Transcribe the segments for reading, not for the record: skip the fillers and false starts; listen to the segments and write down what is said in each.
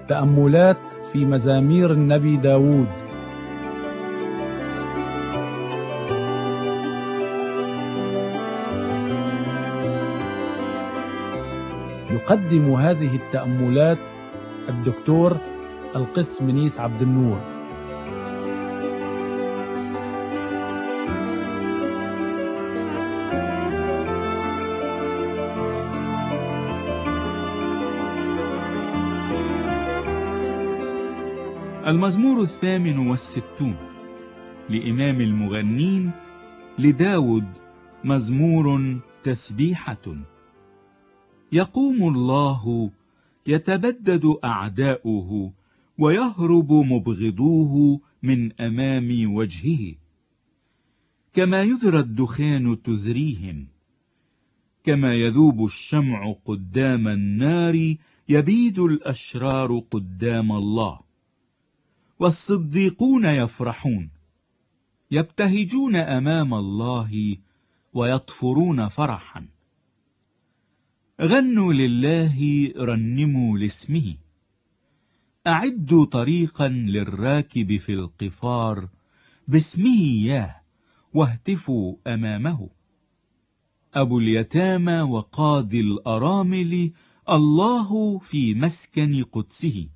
تأملات في مزامير النبي داود. يقدم هذه التأملات الدكتور القس منيس عبد النور. المزمور 68 لإمام المغنين لداود، مزمور تسبيحة. يقوم الله يتبدد أعداؤه، ويهرب مبغضوه من أمام وجهه. كما يذرى الدخان تذريهم، كما يذوب الشمع قدام النار، يبيد الأشرار قدام الله. والصديقون يفرحون، يبتهجون أمام الله ويطفرون فرحا. غنوا لله، رنموا لاسمه، أعدوا طريقا للراكب في القفار، باسمه ياه واهتفوا أمامه. أبو اليتامى وقاضي الأرامل، الله في مسكن قدسه.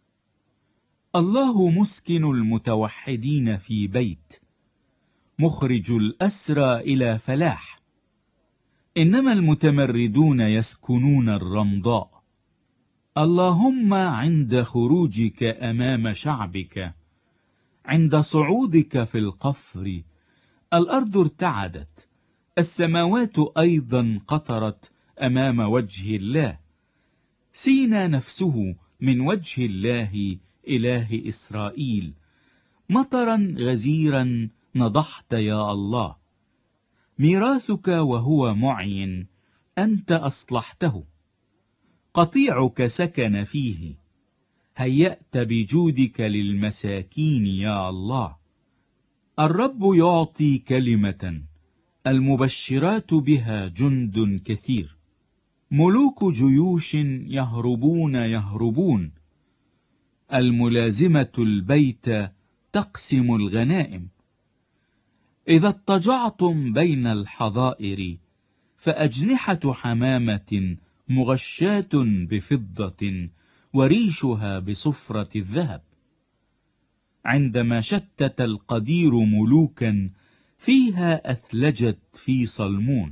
الله مسكن المتوحدين في بيت، مخرج الأسرى إلى فلاح. إنما المتمردون يسكنون الرمضاء. اللهم عند خروجك أمام شعبك، عند صعودك في القفر، الأرض ارتعدت، السماوات أيضا قطرت أمام وجه الله. سينا نفسه من وجه الله إله إسرائيل. مطرا غزيرا نضحت يا الله، ميراثك وهو معين، أنت أصلحته. قطيعك سكن فيه، هيأت بجودك للمساكين يا الله. الرب يعطي كلمة، المبشرات بها جند كثير. ملوك جيوش يهربون يهربون، الملازمة البيت تقسم الغنائم. إذا اضطجعتم بين الحظائر، فأجنحة حمامة مغشاة بفضة، وريشها بصفرة الذهب. عندما شتت القدير ملوكا، فيها أثلجت في صلمون.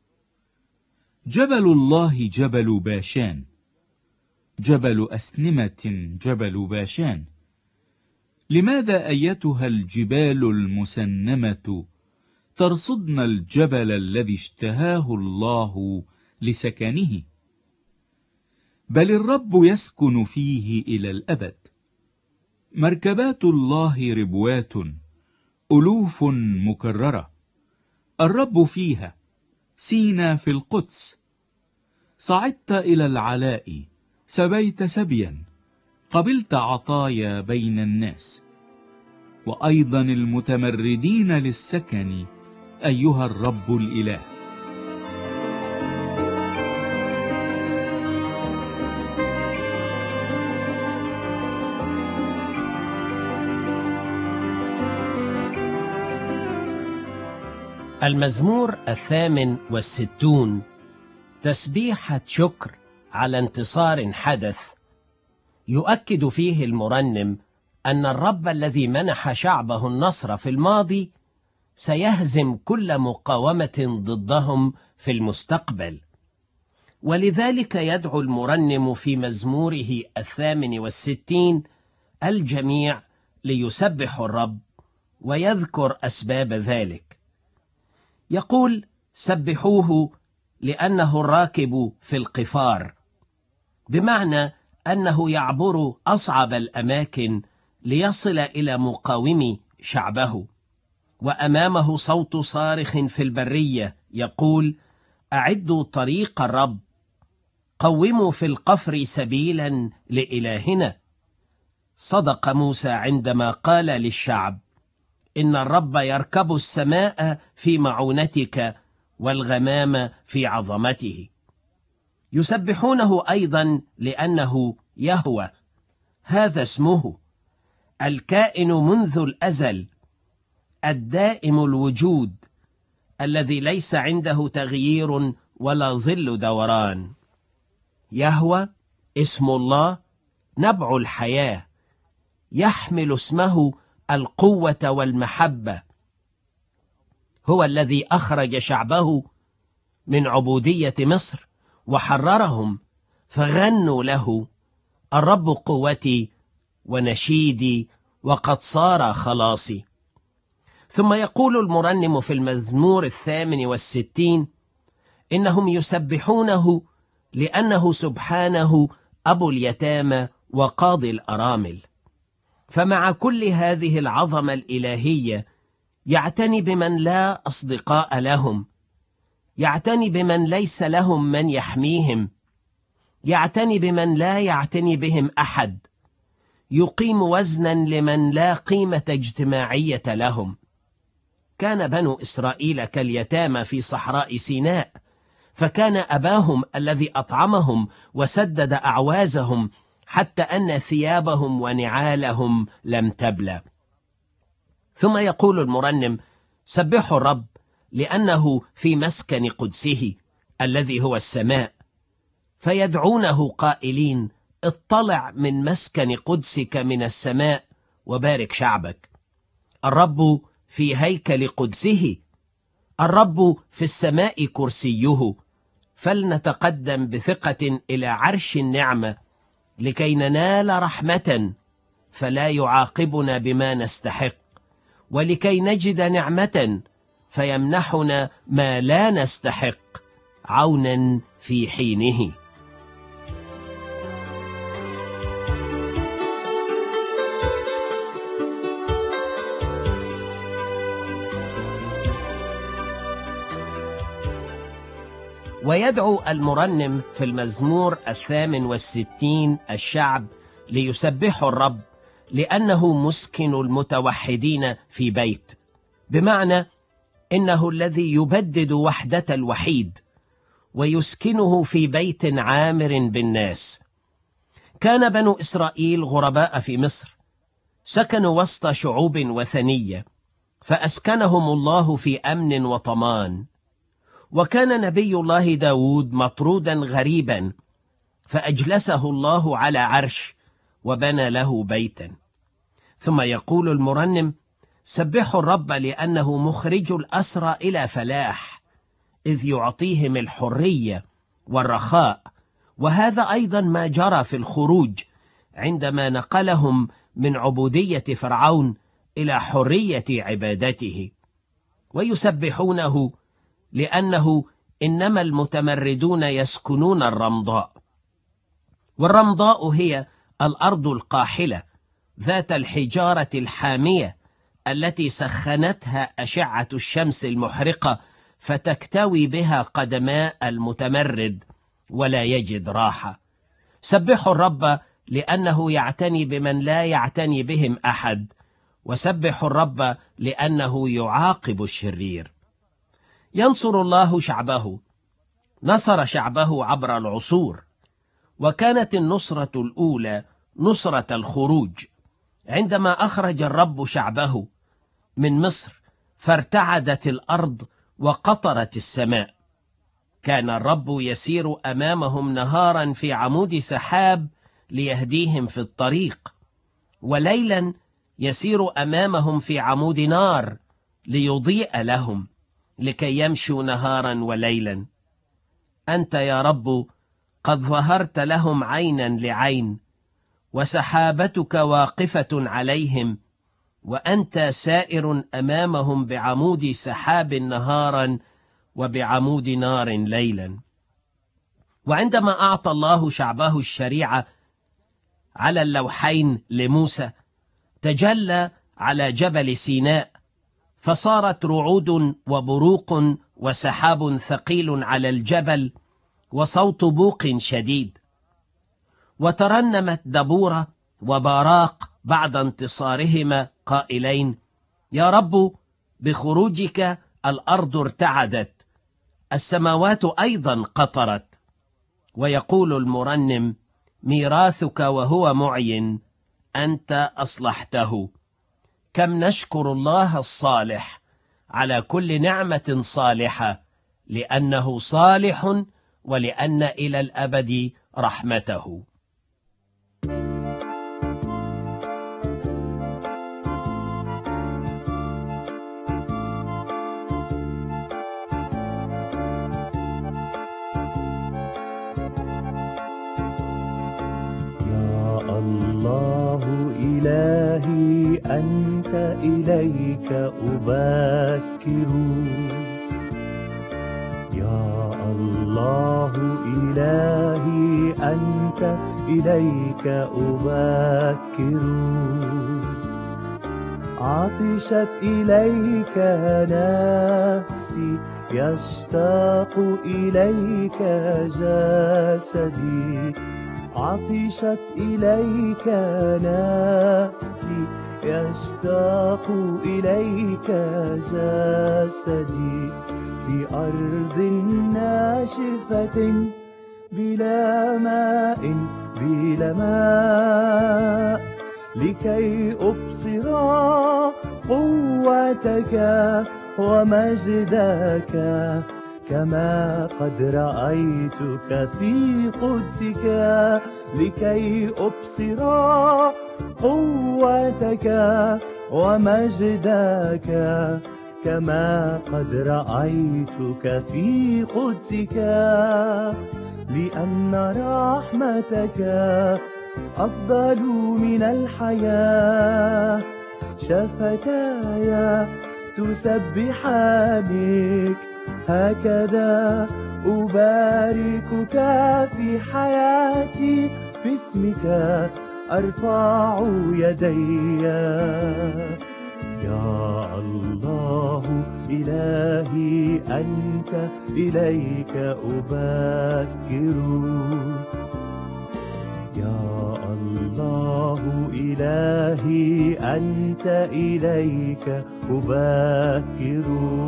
جبل الله جبل باشان، جبل أسنمة جبل باشان. لماذا أيتها الجبال المسنمة ترصدن الجبل الذي اشتهاه الله لسكنه؟ بل الرب يسكن فيه إلى الأبد. مركبات الله ربوات، ألوف مكررة. الرب فيها، سينا في القدس. صعدت إلى العلاء، سبيت سبيا، قبلت عطايا بين الناس. وأيضا المتمردين للسكن، أيها الرب الإله. المزمور 68 تسبيحة شكر على انتصار حدث. يؤكد فيه المرنم أن الرب الذي منح شعبه النصر في الماضي سيهزم كل مقاومة ضدهم في المستقبل. ولذلك يدعو المرنم في مزموره 68 الجميع ليسبحوا الرب ويذكر أسباب ذلك. يقول: سبحوه لأنه الراكب في القفار، بمعنى أنه يعبر أصعب الأماكن ليصل إلى مقاومي شعبه. وأمامه صوت صارخ في البرية يقول: أعدوا طريق الرب، قوموا في القفر سبيلا لإلهنا. صدق موسى عندما قال للشعب: إن الرب يركب السماء في معونتك والغمام في عظمته. يسبحونه أيضا لأنه يهوى، هذا اسمه الكائن منذ الأزل، الدائم الوجود، الذي ليس عنده تغيير ولا ظل دوران. يهوه اسم الله، نبع الحياة، يحمل اسمه القوة والمحبة. هو الذي أخرج شعبه من عبودية مصر وحررهم، فغنوا له: الرب قوتي ونشيدي وقد صار خلاصي. ثم يقول المرنم في المزمور 68: إنهم يسبحونه لأنه سبحانه أبو اليتامى وقاضي الأرامل. فمع كل هذه العظمة الإلهية يعتني بمن لا أصدقاء لهم، يعتني بمن ليس لهم من يحميهم، يعتني بمن لا يعتني بهم أحد، يقيم وزنا لمن لا قيمة اجتماعية لهم. كان بنو إسرائيل كاليتامى في صحراء سيناء، فكان أباهم الذي أطعمهم وسدد أعوازهم حتى أن ثيابهم ونعالهم لم تبلى. ثم يقول المرنم: سبحوا الرب لأنه في مسكن قدسه الذي هو السماء، فيدعونه قائلين: اطلع من مسكن قدسك من السماء وبارك شعبك. الرب في هيكل قدسه، الرب في السماء كرسيه. فلنتقدم بثقة إلى عرش النعمة لكي ننال رحمة فلا يعاقبنا بما نستحق، ولكي نجد نعمة فيمنحنا ما لا نستحق، عونا في حينه. ويدعو المرنم في المزمور 68 الشعب ليسبحوا الرب لأنه مسكن المتوحدين في بيت، بمعنى إنه الذي يبدد وحدة الوحيد ويسكنه في بيت عامر بالناس. كان بنو إسرائيل غرباء في مصر، سكنوا وسط شعوب وثنية، فأسكنهم الله في أمن وطمان. وكان نبي الله داود مطرودا غريبا، فأجلسه الله على عرش وبنى له بيتا. ثم يقول المرنم: سبحوا الرب لأنه مخرج الأسرى إلى فلاح، إذ يعطيهم الحرية والرخاء. وهذا أيضا ما جرى في الخروج عندما نقلهم من عبودية فرعون إلى حرية عبادته. ويسبحونه لأنه إنما المتمردون يسكنون الرمضاء، والرمضاء هي الأرض القاحلة ذات الحجارة الحامية التي سخنتها أشعة الشمس المحرقة، فتكتوي بها قدماء المتمرد ولا يجد راحة. سبحوا الرب لأنه يعتني بمن لا يعتني بهم أحد، وسبحوا الرب لأنه يعاقب الشرير. ينصر الله شعبه، نصر شعبه عبر العصور، وكانت النصرة الأولى نصرة الخروج، عندما أخرج الرب شعبه من مصر فارتعدت الأرض وقطرت السماء. كان الرب يسير أمامهم نهارا في عمود سحاب ليهديهم في الطريق، وليلا يسير أمامهم في عمود نار ليضيء لهم، لكي يمشوا نهارا وليلا. أنت يا رب قد ظهرت لهم عينا لعين، وسحابتك واقفة عليهم، وأنت سائر أمامهم بعمود سحاب نهارا وبعمود نار ليلا. وعندما أعطى الله شعبه الشريعة على اللوحين لموسى، تجلى على جبل سيناء، فصارت رعود وبروق وسحاب ثقيل على الجبل وصوت بوق شديد. وترنمت دبورة وباراق بعد انتصارهما قائلين: يا رب بخروجك الأرض ارتعدت، السماوات أيضا قطرت. ويقول المرنم: ميراثك وهو معين أنت أصلحته. كم نشكر الله الصالح على كل نعمة صالحة، لأنه صالح ولأن إلى الأبد رحمته. الله إلهي أنت إليك أبكر، يا الله إلهي أنت إليك أبكر. عطشت إليك نفسي، يشتاق إليك جسدي. عطشت إليك نفسي، يشتاق إليك جسدي. في أرض ناشفة بلا ماء بلا ماء، لكي أبصر قوتك ومجدك، كما قد رأيتك في قدسك. لكي أبصر قوتك ومجدك، كما قد رأيتك في قدسك. لأن رحمتك أفضل من الحياة، شفتاي تسبحانك، هكذا أباركك في حياتي. باسمك أرفع يدي، يا الله إلهي أنت إليك أبكر، يا الله إلهي أنت إليك أبكر.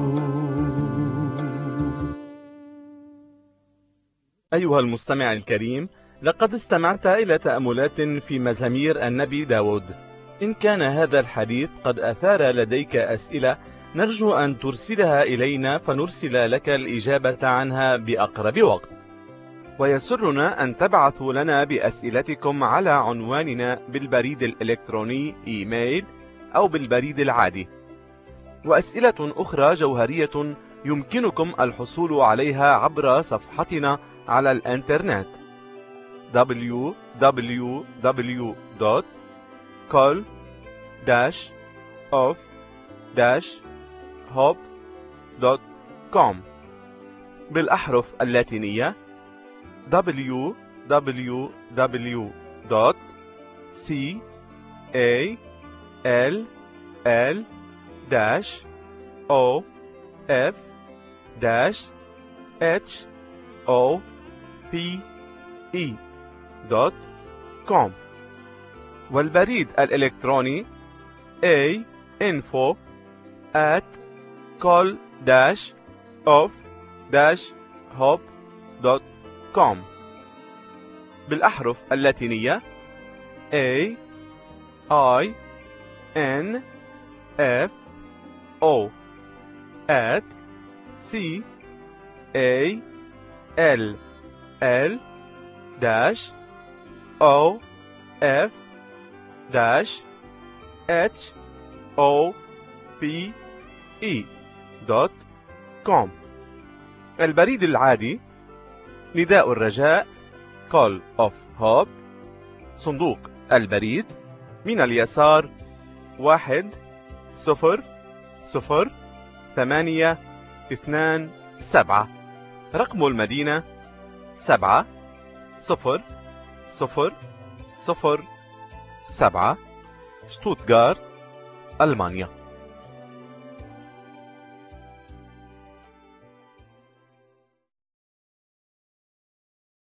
أيها المستمع الكريم، لقد استمعت إلى تأملات في مزامير النبي داود. إن كان هذا الحديث قد أثار لديك أسئلة، نرجو أن ترسلها إلينا فنرسل لك الإجابة عنها بأقرب وقت. ويسرنا أن تبعثوا لنا بأسئلتكم على عنواننا بالبريد الإلكتروني إيميل أو بالبريد العادي. وأسئلة أخرى جوهرية يمكنكم الحصول عليها عبر صفحتنا على الإنترنت www.call-of-hope.com بالأحرف اللاتينية www.call-of-hope.com والبريد الإلكتروني info@call-of-hope.com بالأحرف اللاتينية CALL-OFF@CALL-OFF.com البريد العادي نداء الرجاء Call of Hope، صندوق البريد من اليسار 1002827، رقم المدينة 70007، شتوتغارت، ألمانيا.